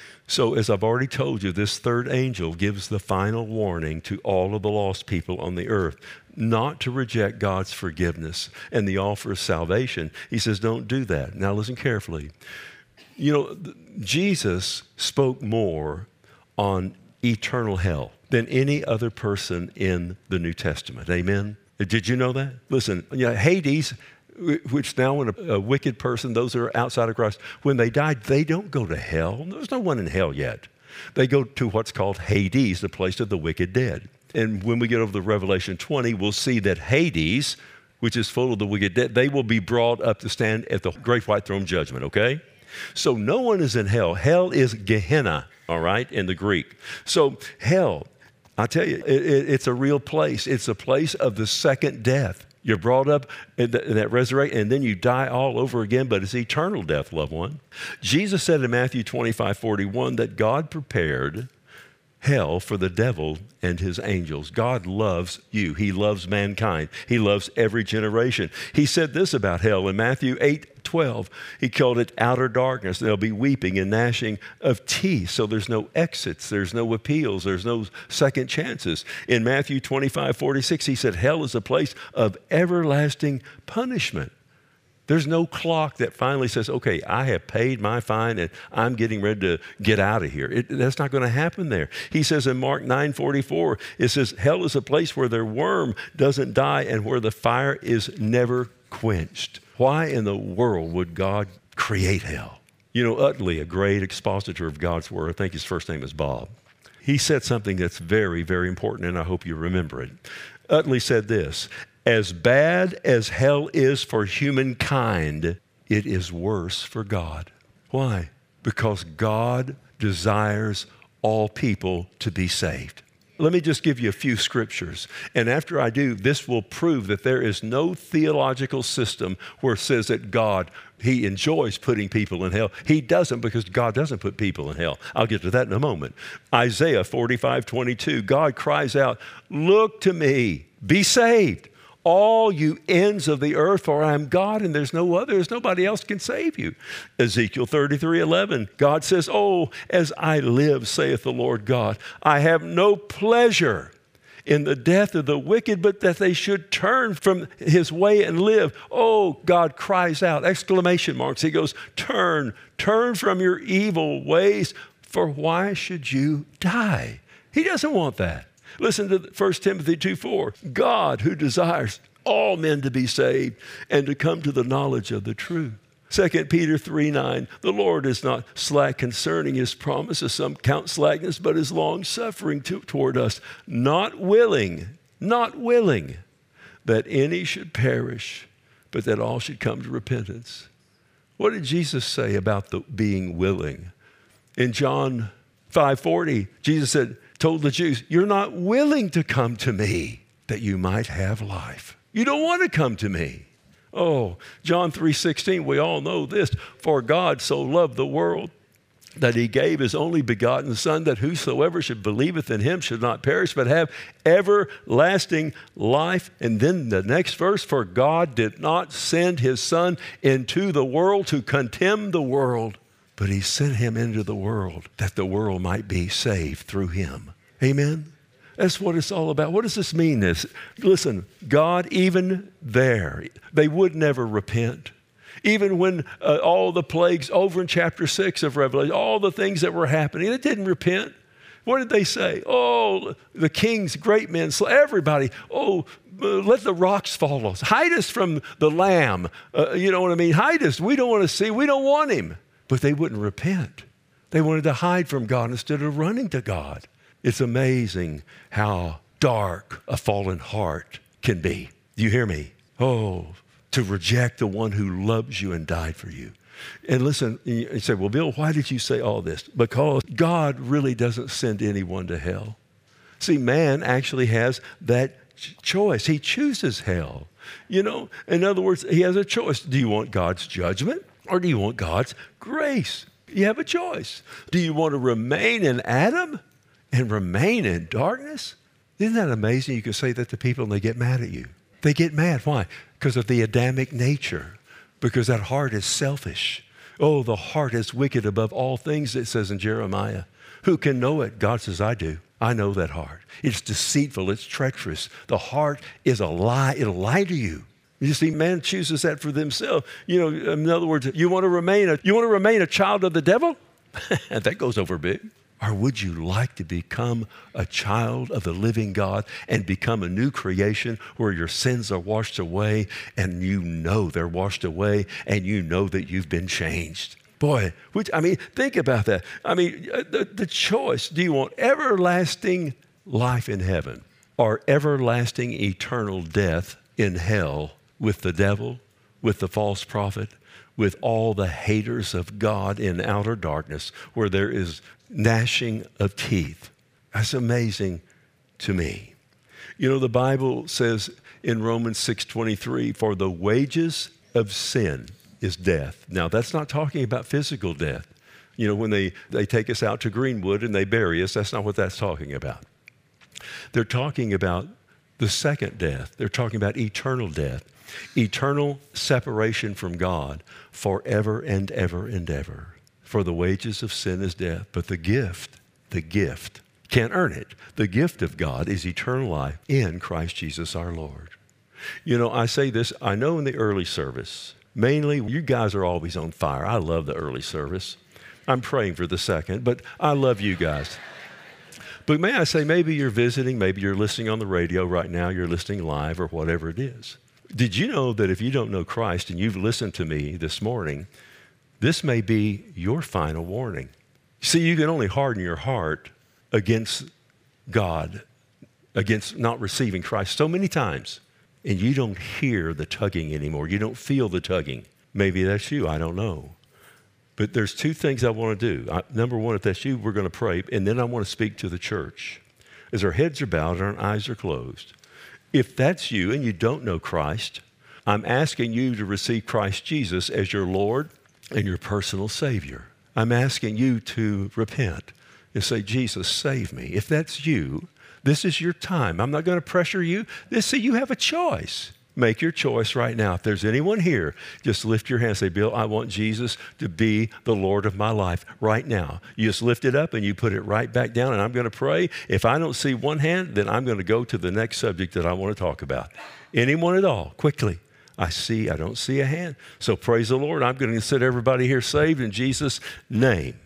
So as I've already told you, this third angel gives the final warning to all of the lost people on the earth, not to reject God's forgiveness and the offer of salvation. He says, don't do that. Now listen carefully. You know, Jesus spoke more on eternal hell than any other person in the New Testament. Amen? Did you know that? Listen, Hades, which now when a wicked person, those that are outside of Christ, when they die, they don't go to hell. There's no one in hell yet. They go to what's called Hades, the place of the wicked dead. And when we get over to Revelation 20, we'll see that Hades, which is full of the wicked dead, they will be brought up to stand at the great white throne judgment, okay? So no one is in hell. Hell is Gehenna, all right, in the Greek. So hell, I tell you, it's a real place. It's a place of the second death. You're brought up in that resurrection, and then you die all over again, but it's eternal death, loved one. Jesus said in Matthew 25:41 that God prepared hell for the devil and his angels. God loves you. He loves mankind. He loves every generation. He said this about hell in Matthew 8:12. He called it outer darkness. There'll be weeping and gnashing of teeth. So there's no exits. There's no appeals. There's no second chances. In Matthew 25:46, he said hell is a place of everlasting punishment. There's no clock that finally says, okay, I have paid my fine and I'm getting ready to get out of here. That's not going to happen there. He says in Mark 9:44, it says, hell is a place where their worm doesn't die and where the fire is never quenched. Why in the world would God create hell? You know, Utley, a great expositor of God's word, I think his first name is Bob, he said something that's very, very important, and I hope you remember it. Utley said this: as bad as hell is for humankind, it is worse for God. Why? Because God desires all people to be saved. Let me just give you a few scriptures. And after I do, this will prove that there is no theological system where it says that God, he enjoys putting people in hell. He doesn't, because God doesn't put people in hell. I'll get to that in a moment. Isaiah 45:22, God cries out, look to me, be saved, all you ends of the earth, for I am God and there's no other. There's nobody else can save you. Ezekiel 33:11, God says, oh, as I live, saith the Lord God, I have no pleasure in the death of the wicked, but that they should turn from his way and live. Oh, God cries out, exclamation marks. He goes, turn from your evil ways, for why should you die? He doesn't want that. Listen to 1 Timothy 2:4. God, who desires all men to be saved and to come to the knowledge of the truth. 2 Peter 3:9. The Lord is not slack concerning his promises, some count slackness, but is long-suffering toward us, not willing that any should perish, but that all should come to repentance. What did Jesus say about the being willing? In John 5:40, Jesus told the Jews, you're not willing to come to me that you might have life. You don't want to come to me. Oh, John 3:16, we all know this. For God so loved the world that he gave his only begotten Son, that whosoever should believeth in him should not perish, but have everlasting life. And then the next verse, for God did not send his Son into the world to condemn the world, but he sent him into the world that the world might be saved through him. Amen? That's what it's all about. What does this mean? Listen, God, even there, they would never repent. Even when all the plagues over in chapter 6 of Revelation, all the things that were happening, they didn't repent. What did they say? Oh, the kings, great men, everybody. Oh, let the rocks follow us. Hide us from the Lamb. You know what I mean? Hide us. We don't want to see. We don't want him. But they wouldn't repent. They wanted to hide from God instead of running to God. It's amazing how dark a fallen heart can be. Do you hear me? Oh, to reject the one who loves you and died for you. And listen, you say, well, Bill, why did you say all this? Because God really doesn't send anyone to hell. See, man actually has that choice. He chooses hell. You know, in other words, he has a choice. Do you want God's judgment or do you want God's grace? You have a choice. Do you want to remain in Adam and remain in darkness? Isn't that amazing? You can say that to people and they get mad at you. They get mad. Why? Because of the Adamic nature. Because that heart is selfish. Oh, the heart is wicked above all things, it says in Jeremiah. Who can know it? God says, I do. I know that heart. It's deceitful. It's treacherous. The heart is a lie. It'll lie to you. You see, man chooses that for themselves. You know, in other words, you want to remain a child of the devil? That goes over big. Or would you like to become a child of the living God and become a new creation where your sins are washed away and you know they're washed away and you know that you've been changed? Boy, think about that. The choice, do you want everlasting life in heaven or everlasting eternal death in hell with the devil, with the false prophet, with all the haters of God in outer darkness where there is gnashing of teeth? That's amazing to me. You know, the Bible says in Romans 6:23, for the wages of sin is death. Now, that's not talking about physical death. You know, when they take us out to Greenwood and they bury us, that's not what that's talking about. They're talking about the second death. They're talking about eternal death, eternal separation from God forever and ever and ever. For the wages of sin is death, but the gift, can't earn it. The gift of God is eternal life in Christ Jesus our Lord. You know, I say this, I know in the early service, mainly you guys are always on fire. I love the early service. I'm praying for the second, but I love you guys. But may I say, maybe you're visiting, maybe you're listening on the radio right now, you're listening live or whatever it is. Did you know that if you don't know Christ and you've listened to me this morning, this may be your final warning? See, you can only harden your heart against God, against not receiving Christ so many times, and you don't hear the tugging anymore. You don't feel the tugging. Maybe that's you, I don't know. But there's two things I want to do. Number one, if that's you, we're going to pray, and then I want to speak to the church. As our heads are bowed and our eyes are closed, if that's you and you don't know Christ, I'm asking you to receive Christ Jesus as your Lord and your personal Savior. I'm asking you to repent and say, Jesus, save me. If that's you, this is your time. I'm not going to pressure you. You have a choice. Make your choice right now. If there's anyone here, just lift your hand and say, Bill, I want Jesus to be the Lord of my life right now. You just lift it up and you put it right back down, and I'm going to pray. If I don't see one hand, then I'm going to go to the next subject that I want to talk about. Anyone at all, quickly. I don't see a hand. So praise the Lord. I'm going to consider everybody here saved in Jesus' name.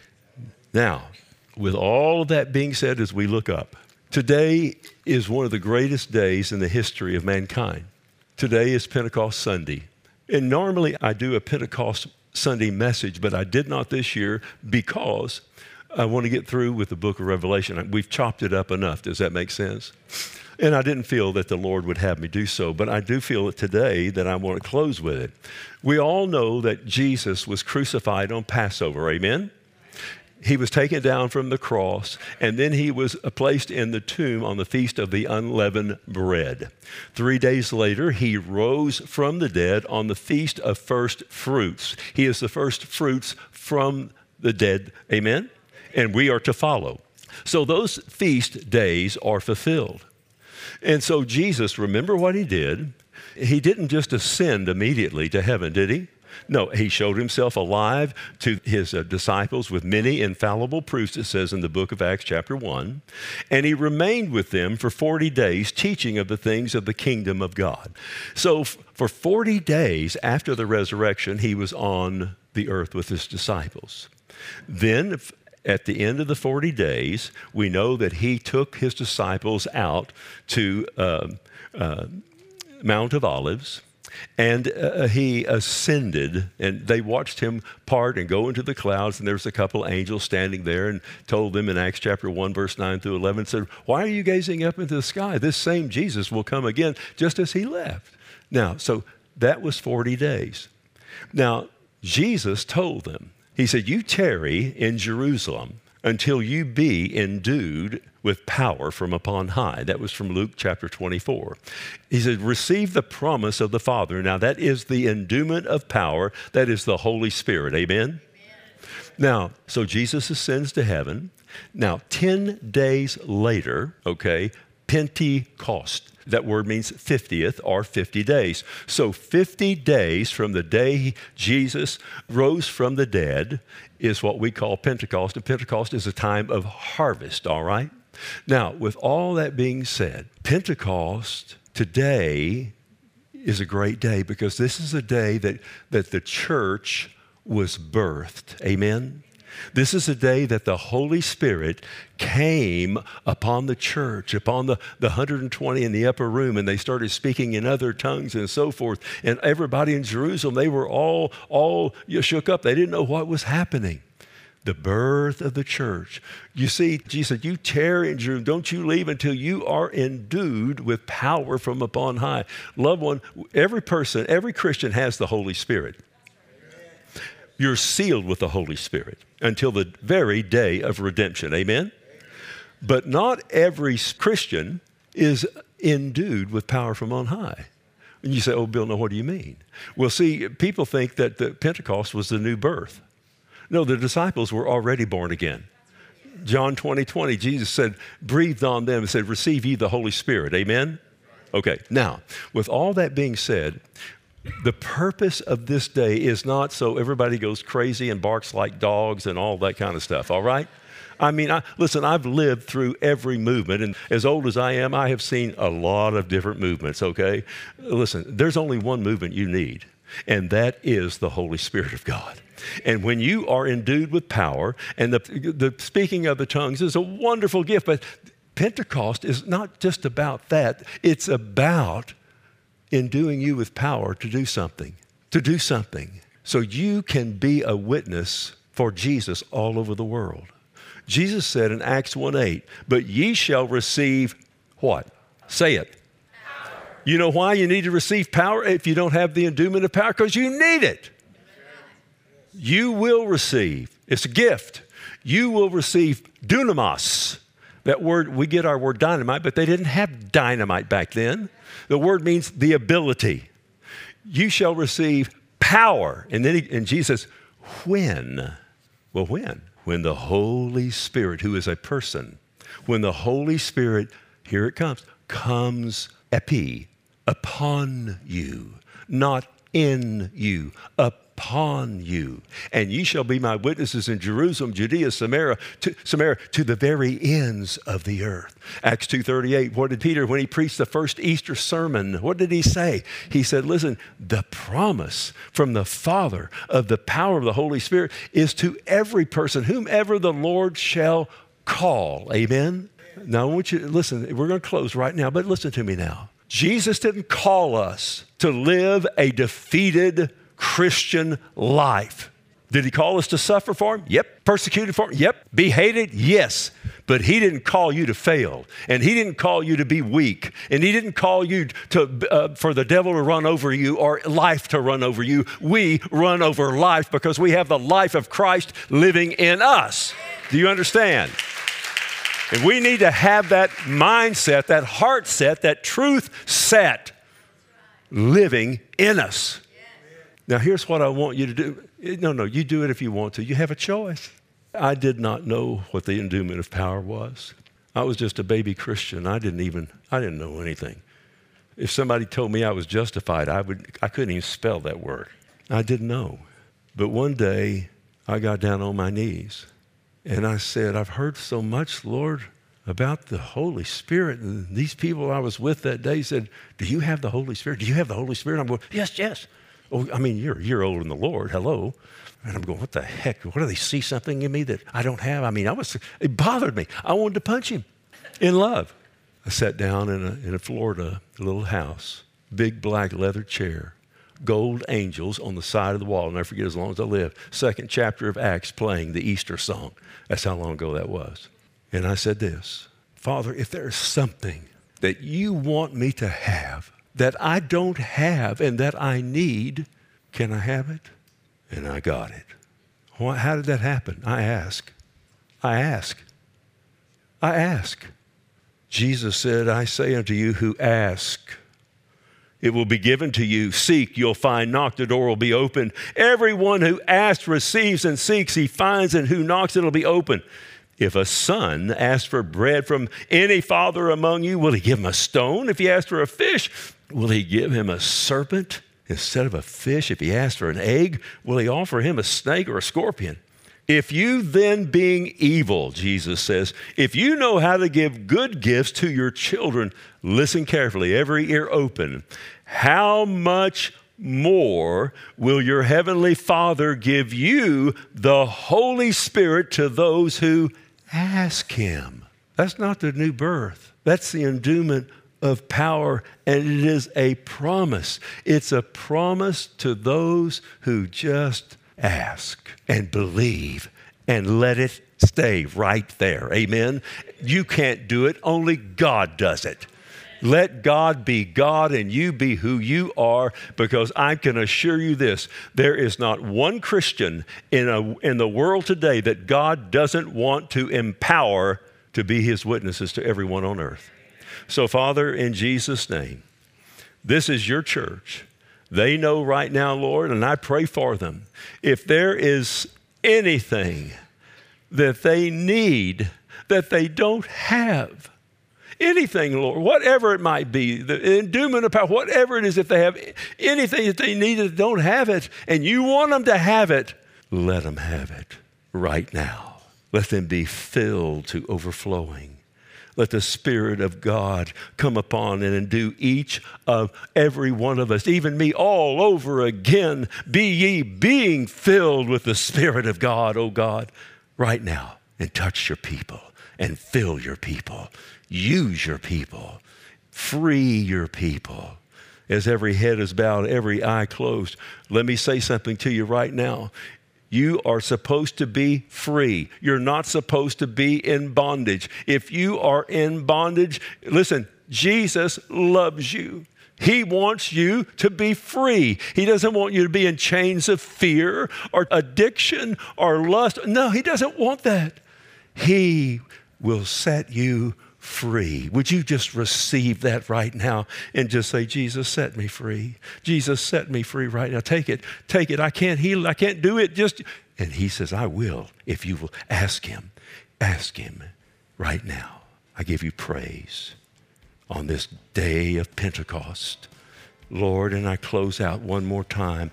Now, with all of that being said, as we look up, today is one of the greatest days in the history of mankind. Today is Pentecost Sunday. And normally I do a Pentecost Sunday message, but I did not this year because I want to get through with the book of Revelation. We've chopped it up enough. Does that make sense? And I didn't feel that the Lord would have me do so, but I do feel it today that I want to close with it. We all know that Jesus was crucified on Passover. Amen? He was taken down from the cross, and then he was placed in the tomb on the Feast of the Unleavened Bread. 3 days later, he rose from the dead on the Feast of First Fruits. He is the first fruits from the dead. Amen? And we are to follow. So those feast days are fulfilled. And so Jesus, remember what he did? He didn't just ascend immediately to heaven, did he? No, he showed himself alive to his disciples with many infallible proofs, it says in the book of Acts chapter 1. And he remained with them for 40 days, teaching of the things of the kingdom of God. So for 40 days after the resurrection, he was on the earth with his disciples. Then at the end of the 40 days, we know that he took his disciples out to Mount of Olives. And he ascended, and they watched him part and go into the clouds, and there was a couple angels standing there and told them in Acts chapter 1, verse 9 through 11, said, why are you gazing up into the sky? This same Jesus will come again just as he left. Now, so that was 40 days. Now, Jesus told them, he said, you tarry in Jerusalem until you be endued with power from upon high. That was from Luke chapter 24. He said, receive the promise of the Father. Now that is the endowment of power. That is the Holy Spirit. Amen? Now, so Jesus ascends to heaven. Now, 10 days later, okay, Pentecost. That word means 50th or 50 days. So 50 days from the day Jesus rose from the dead is what we call Pentecost. And Pentecost is a time of harvest, all right? Now, with all that being said, Pentecost today is a great day because this is a day that the church was birthed. Amen? This is the day that the Holy Spirit came upon the church, upon the 120 in the upper room, and they started speaking in other tongues and so forth. And everybody in Jerusalem, they were all shook up. They didn't know what was happening. The birth of the church. You see, Jesus said, you tarry in Jerusalem, don't you leave until you are endued with power from upon high. Loved one, every person, every Christian has the Holy Spirit. You're sealed with the Holy Spirit until the very day of redemption. Amen? But not every Christian is endued with power from on high. And you say, oh, Bill, no, what do you mean? Well, see, people think that the Pentecost was the new birth. No, the disciples were already born again. John 20:20, Jesus said, breathed on them and said, receive ye the Holy Spirit. Amen? Okay, now, with all that being said, the purpose of this day is not so everybody goes crazy and barks like dogs and all that kind of stuff, all right? I mean, listen, I've lived through every movement, and as old as I am, I have seen a lot of different movements, okay? Listen, there's only one movement you need, and that is the Holy Spirit of God. And when you are endued with power, and the speaking of the tongues is a wonderful gift, but Pentecost is not just about that. It's about enduing you with power to do something, so you can be a witness for Jesus all over the world. Jesus said in Acts 1:8, but ye shall receive what? Say it. Power. You know why you need to receive power if you don't have the endowment of power? Because you need it. You will receive. It's a gift. You will receive dunamis. That word, we get our word dynamite, but they didn't have dynamite back then. The word means the ability. You shall receive power. And then and Jesus says, when? Well, when? When the Holy Spirit, who is a person, when the Holy Spirit, here it comes epi, upon you, not in you, upon you. And ye shall be my witnesses in Jerusalem, Judea, Samaria, to the very ends of the earth. Acts 2:38, what did Peter, when he preached the first Easter sermon, what did he say? He said, listen, the promise from the Father of the power of the Holy Spirit is to every person, whomever the Lord shall call. Amen? Now I want you to listen, we're going to close right now, but listen to me now. Jesus didn't call us to live a defeated Christian life. Did he call us to suffer for him? Yep. Persecuted for him? Yep. Be hated? Yes. But he didn't call you to fail. And he didn't call you to be weak. And he didn't call you to for the devil to run over you or life to run over you. We run over life because we have the life of Christ living in us. Do you understand? And we need to have that mindset, that heart set, that truth set living in us. Now, here's what I want you to do. No, you do it if you want to. You have a choice. I did not know what the endowment of power was. I was just a baby Christian. I didn't know anything. If somebody told me I was justified, I couldn't even spell that word. I didn't know. But one day, I got down on my knees, and I said, I've heard so much, Lord, about the Holy Spirit. And these people I was with that day said, do you have the Holy Spirit? Do you have the Holy Spirit? I'm going, yes. Oh, I mean, you're a year old in the Lord. Hello. And I'm going, what the heck? What do they see something in me that I don't have? I mean, it bothered me. I wanted to punch him in love. I sat down in a Florida little house, big black leather chair, gold angels on the side of the wall. I'll never forget as long as I live. Second chapter of Acts playing the Easter song. That's how long ago that was. And I said this, Father, if there's something that you want me to have that I don't have and that I need, can I have it? And I got it. How did that happen? I ask. Jesus said, I say unto you who ask, it will be given to you. Seek, you'll find. Knock, the door will be opened. Everyone who asks receives, and seeks he finds, and who knocks it'll be open. If a son asks for bread from any father among you, will he give him a stone? If he asks for a fish, will he give him a serpent instead of a fish? If he asks for an egg, will he offer him a snake or a scorpion? If you then, being evil, Jesus says, if you know how to give good gifts to your children, listen carefully, every ear open, how much more will your heavenly Father give you the Holy Spirit to those who ask him. That's not the new birth. That's the endowment of power, and it is a promise. It's a promise to those who just ask and believe and let it stay right there. Amen? You can't do it. Only God does it. Let God be God and you be who you are, because I can assure you this, there is not one Christian in the world today that God doesn't want to empower to be his witnesses to everyone on earth. So, Father, in Jesus' name, this is your church. They know right now, Lord, and I pray for them. If there is anything that they need that they don't have, anything, Lord, whatever it might be, the endowment of power, whatever it is, if they have anything that they need that don't have it, and you want them to have it, let them have it right now. Let them be filled to overflowing. Let the Spirit of God come upon and endue each of every one of us, even me, all over again. Be ye being filled with the Spirit of God, oh God, right now, and touch your people and fill your people. Use your people. Free your people. As every head is bowed, every eye closed, let me say something to you right now. You are supposed to be free. You're not supposed to be in bondage. If you are in bondage, listen, Jesus loves you. He wants you to be free. He doesn't want you to be in chains of fear or addiction or lust. No, he doesn't want that. He will set you free. Would you just receive that right now and just say, Jesus, set me free. Jesus, set me free right now. Take it. Take it. I can't heal it. I can't do it. And he says, I will if you will ask him. Ask him right now. I give you praise on this day of Pentecost. Lord, and I close out one more time.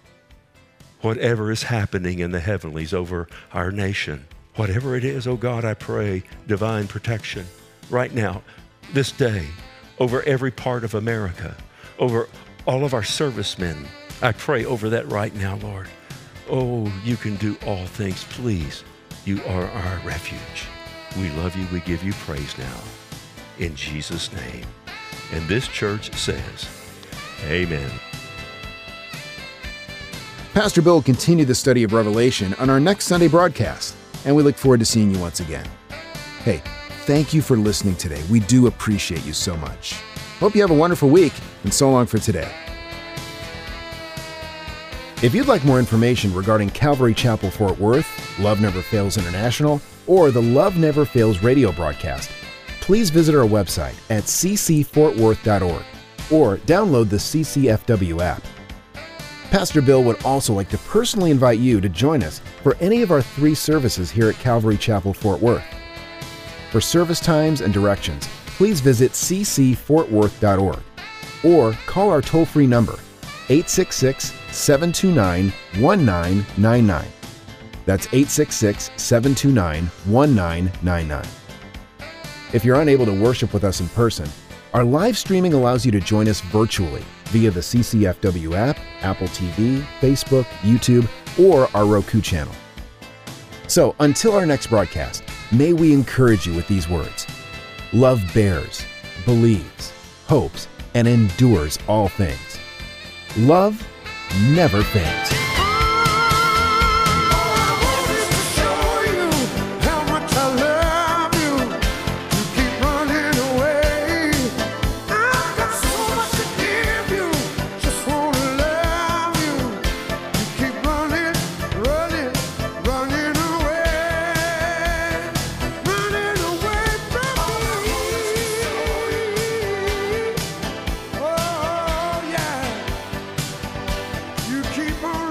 Whatever is happening in the heavenlies over our nation, whatever it is, oh God, I pray divine protection right now, this day, over every part of America, over all of our servicemen. I pray over that right now, Lord. Oh, you can do all things. Please, you are our refuge. We love you. We give you praise now. In Jesus' name. And this church says, amen. Pastor Bill will continue the study of Revelation on our next Sunday broadcast, and we look forward to seeing you once again. Hey, thank you for listening today. We do appreciate you so much. Hope you have a wonderful week, and so long for today. If you'd like more information regarding Calvary Chapel Fort Worth, Love Never Fails International, or the Love Never Fails radio broadcast, please visit our website at ccfortworth.org or download the CCFW app. Pastor Bill would also like to personally invite you to join us for any of our 3 services here at Calvary Chapel Fort Worth. For service times and directions, please visit ccfortworth.org or call our toll-free number, 866-729-1999. That's 866-729-1999. If you're unable to worship with us in person, our live streaming allows you to join us virtually via the CCFW app, Apple TV, Facebook, YouTube, or our Roku channel. So until our next broadcast, may we encourage you with these words. Love bears, believes, hopes, and endures all things. Love never fails. Keep on